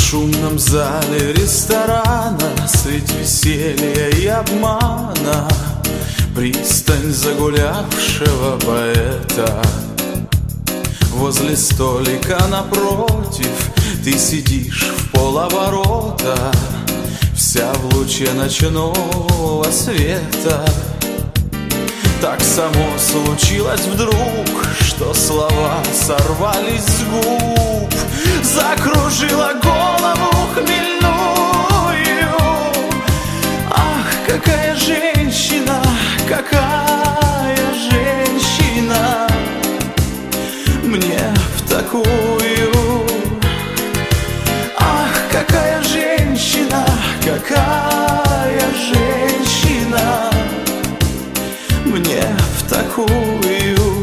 шумном зале ресторана средь веселья и обмана пристань загулявшего поэта. Возле столика напротив ты сидишь в полоборота, вся в луче ночного света. Так само случилось вдруг, что слова сорвались с губ, закружила голову хмельную. Ах, какая женщина, какая женщина, мне в такую. Ах, какая женщина, какая женщина, мне в такую.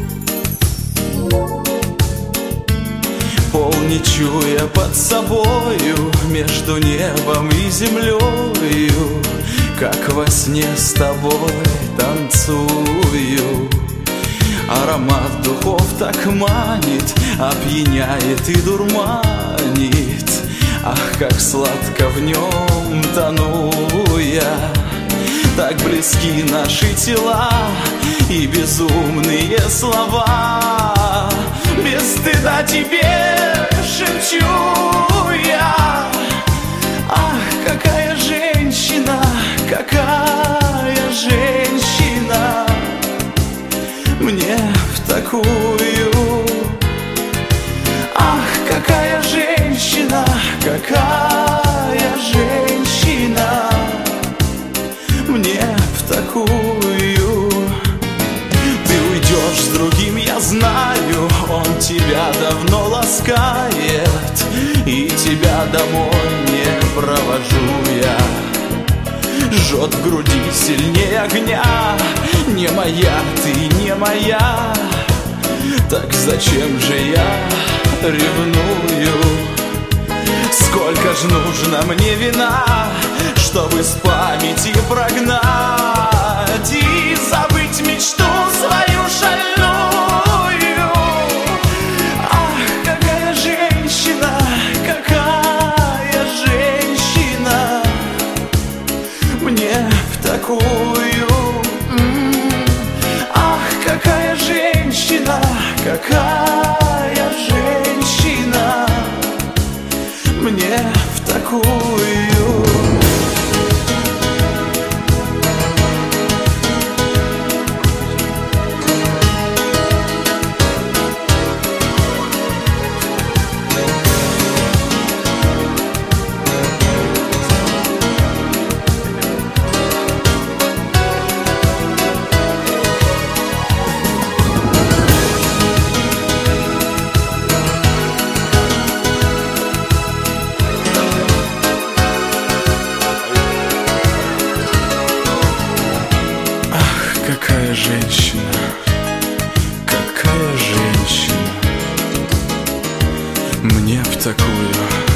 Пол не чуя под собою, между небом и землею, как во сне с тобой танцую. Аромат духов так манит, опьяняет и дурманит. Ах, как сладко в нем тону я. Так близки наши тела и безумные слова. Без стыда тебе шепчу я. Ах, какая женщина, какая женщина, мне в такую. Ах, какая женщина, какая женщина, мне в такую. Ты уйдешь с другим, я знаю, он тебя давно ласкает, и тебя домой не провожу я. Жжет в груди сильнее огня, не моя, ты не моя. Так зачем же я ревную? Сколько ж нужно мне вина, чтобы с памяти прогнать и забыть мечту свою шальную. Ах, какая женщина, какая женщина, мне в такую. Ах, какая женщина, какая женщина, мне в такую. Какая женщина, какая женщина, мне в такую.